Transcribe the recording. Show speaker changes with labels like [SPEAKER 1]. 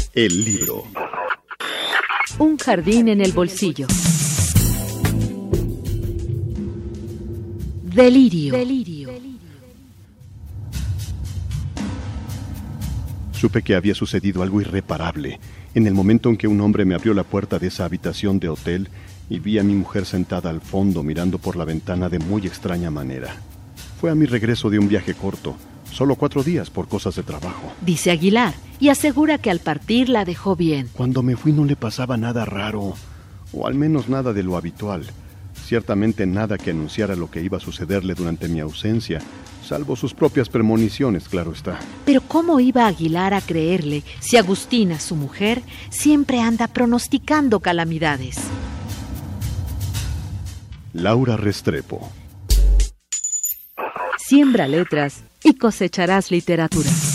[SPEAKER 1] El libro.
[SPEAKER 2] Un jardín en el bolsillo. Delirio.
[SPEAKER 1] Supe que había sucedido algo irreparable en el momento en que un hombre me abrió la puerta de esa habitación de hotel y vi a mi mujer sentada al fondo mirando por la ventana de muy extraña manera. Fue a mi regreso de un viaje corto, solo 4 días por cosas de trabajo.
[SPEAKER 2] Dice Aguilar, y asegura que al partir la dejó bien.
[SPEAKER 1] Cuando me fui no le pasaba nada raro, o al menos nada de lo habitual. Ciertamente nada que anunciara lo que iba a sucederle durante mi ausencia, salvo sus propias premoniciones, claro está.
[SPEAKER 2] Pero ¿cómo iba Aguilar a creerle si Agustina, su mujer, siempre anda pronosticando calamidades?
[SPEAKER 1] Laura Restrepo.
[SPEAKER 2] Siembra letras y cosecharás literatura.